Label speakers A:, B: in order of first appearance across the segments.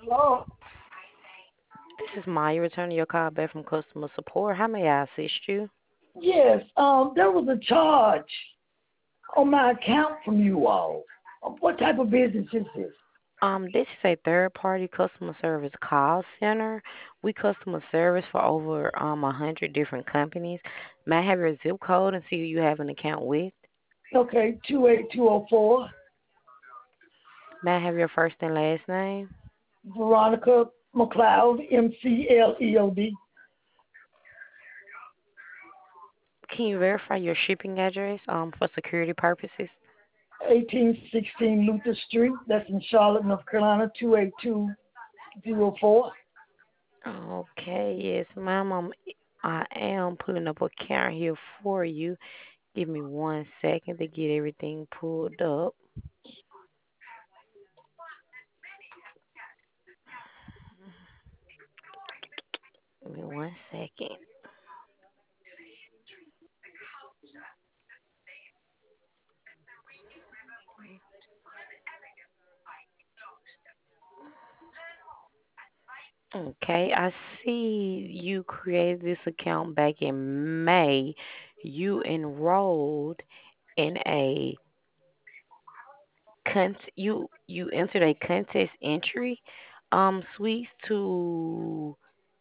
A: Hello.
B: This is Maya returning your call back from customer support. How may I assist you?
A: Yes, there was a charge on my account from you all. What type of business is this?
B: This is a third party customer service call center. We customer service for over 100 different companies. May I have your zip code and see who you have an account with?
A: Okay, 28204,
B: May I have your first and last name?
A: Veronica McLeod, McLeod.
B: Can you verify your shipping address for security purposes?
A: 1816 Luther Street. That's in Charlotte, North Carolina, 28204.
B: Okay, yes, ma'am. I am putting up a account here for you. Give me 1 second to get everything pulled up. Give me 1 second. Okay, I see you created this account back in May. You enrolled in a you entered a contest entry suites to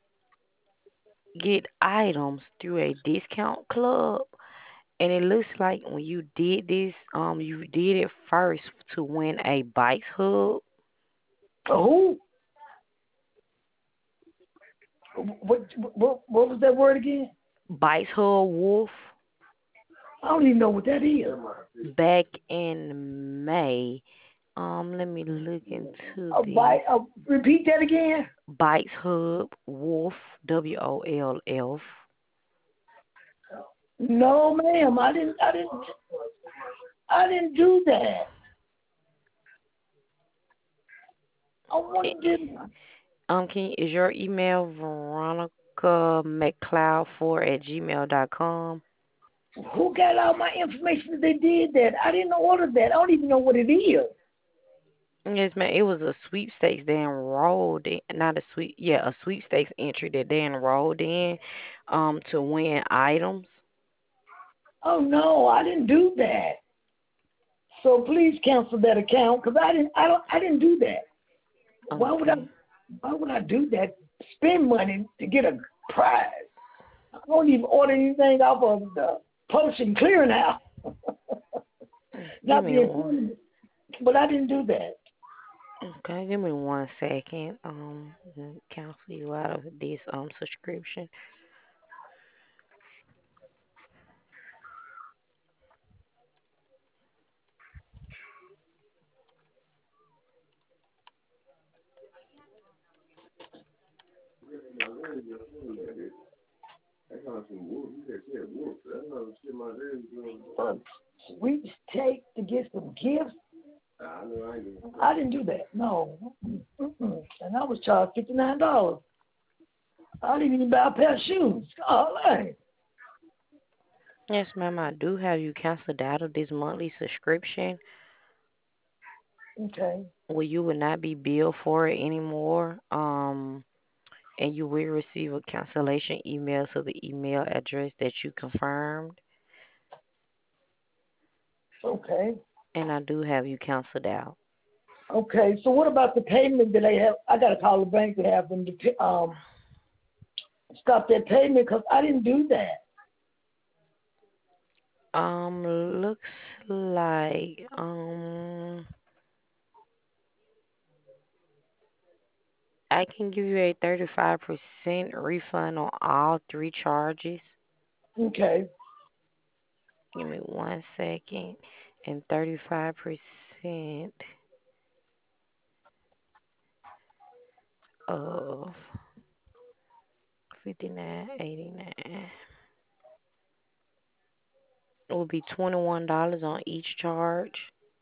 B: get items through a discount club. And it looks like when you did this, you did it first to win a Bikes Hub.
A: Oh, what was that word again?
B: Bikes Hub Wolf
A: I don't even know what that is.
B: back in May. Let me look into
A: A
B: this.
A: bite. Repeat that again.
B: Bikes Hub Wolf WOLF.
A: No, ma'am. I didn't do that. I
B: Eh,
A: want to.
B: is your email Veronica McLeod4 at gmail.com?
A: Who got all my information that they did that? I didn't order that. I don't even know what it is.
B: Yes, ma'am. It was a sweepstakes they enrolled in, not a a sweepstakes entry that they enrolled in, to win items.
A: Oh no, I didn't do that. So please cancel that account because I didn't do that. Why would I?
B: Okay.
A: Why would I do that? Spend money to get a prize. I don't even order anything off of the Publishing Clearinghouse.
B: Give
A: Not
B: me
A: being
B: one.
A: funny, but I didn't do that.
B: Okay, give me 1 second. Cancel you out of this subscription.
A: Uh, we take to get some gifts. I didn't do that. No. Mm-mm. And I was charged $59. I didn't even buy a pair of shoes. Oh, hey.
B: Yes, ma'am. I do have you canceled out of this monthly subscription,
A: Okay.
B: where you will not be billed for it anymore. And you will receive a cancellation email to the email address that you confirmed.
A: Okay.
B: And I do have you canceled out.
A: Okay. So what about the payment that I have? I got to call the bank to have them to stop that payment because I didn't do that.
B: Looks like I can give you a 35% refund on all three charges.
A: Okay.
B: Give me 1 second. And 35% of 59.89 will be $21 on each charge.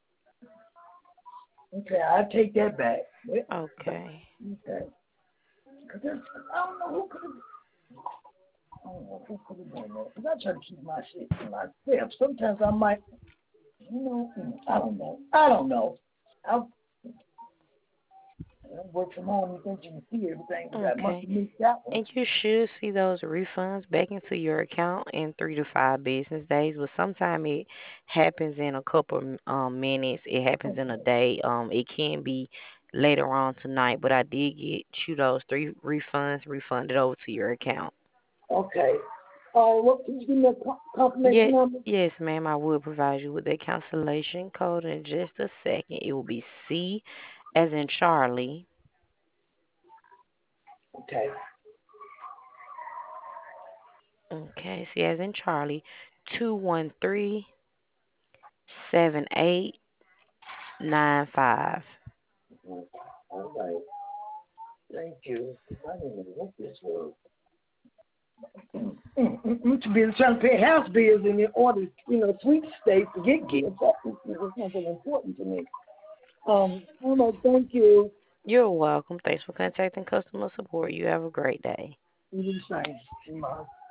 A: Okay. I take that back. Yeah.
B: Okay.
A: Okay. 'Cause I don't know who could have. I don't know who could have done that. 'Cause I try to keep my shit to myself. Sometimes I might, I don't know. I don't know. I work from home, you think you can see everything, but I must
B: Okay.
A: have missed that one.
B: And you should see those refunds back into your account in 3 to 5 business days. But sometimes it happens in a couple of minutes. It happens in a
A: Okay.
B: day. It can be later on tonight. But I did get you those 3 refunds refunded over to your account.
A: Okay. What can you give me a
B: Yeah,
A: confirmation number?
B: yes, ma'am. I will provide you with that cancellation code in just a second. It will be C, as in Charlie.
A: Okay.
B: Okay, C as in Charlie. 213-7895.
A: All right. Thank you. I didn't know what this was. Too busy trying to pay house bills and in order, sweepstakes to get gifts. That's something important to me. All right, thank you.
B: You're welcome. Thanks for contacting customer support. You have a great day.
A: You do the same. Bye.